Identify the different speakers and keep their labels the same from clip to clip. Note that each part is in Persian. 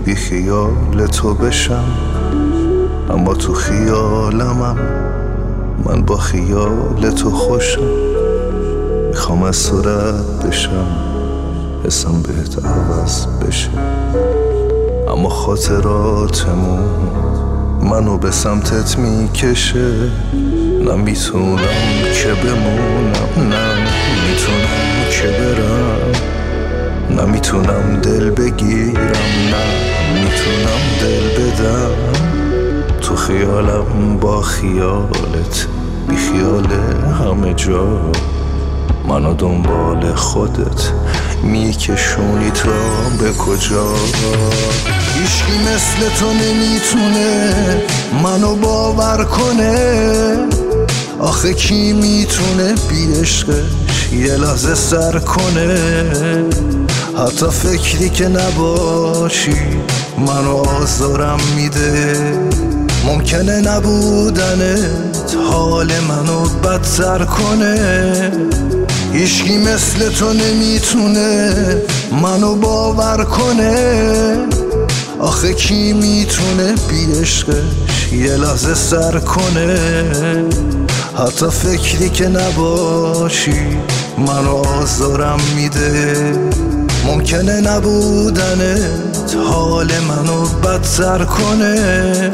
Speaker 1: بی خیال تو بشم، اما تو خیالمم من با خیال تو خوشم. میخوام از تو رد بشم، حسم بهت عوض بشه، اما خاطراتمون منو به سمتت میکشه. نمیتونم که بمونم، نه میتونم که برم، نمیتونم دل بگیرم، نه میتونم دل بدم. تو خیالم با خیالت، بی خیال همه جا، منو دنبال خودت میکشونی تا به کجا. هیچکی مثل تو نمیتونه منو باور کنه، آخه کی میتونه بی عشقش یه لحظه سر کنه. حتی فکری که نباشی منو آزارم میده، ممکنه نبودنت حال منو بدتر کنه. هیچکی مثل تو نمیتونه منو باور کنه، آخه کی میتونه بی عشقش یه لحظه سر کنه. حتی فکری که نباشی منو آزارم میده، ممکنه نبودنت حال منو بدتر کنه.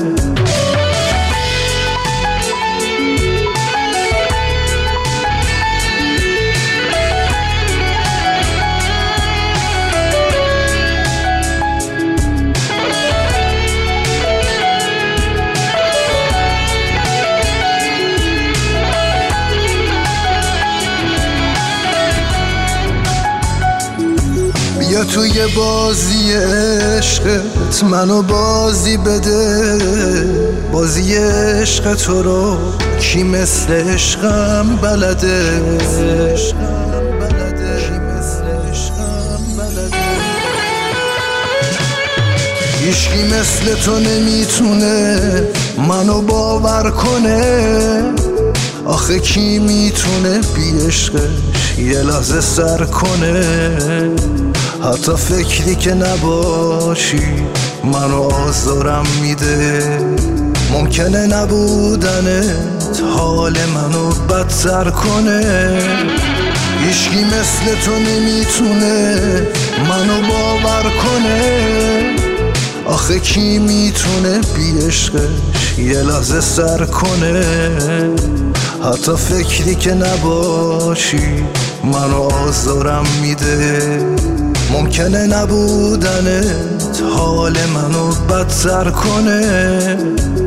Speaker 1: بیا توی بازی عشقت منو بازی بده، بازی عشق تو رو کی مثل عشقم بلده. هیچکی مثل تو نمیتونه منو باور کنه، آخه کی میتونه بی عشقش یه لحظه سر کنه. حتی فکری که نباشی منو آزارم میده، ممکنه نبودنت حال منو بدتر کنه. هیچکی مثل تو نمیتونه منو باور کنه، آخه کی میتونه بی عشقش یه لحظه سر کنه. حتی فکری که نباشی منو آزارم میده، ممکنه نبودنت حال منو بدتر کنه.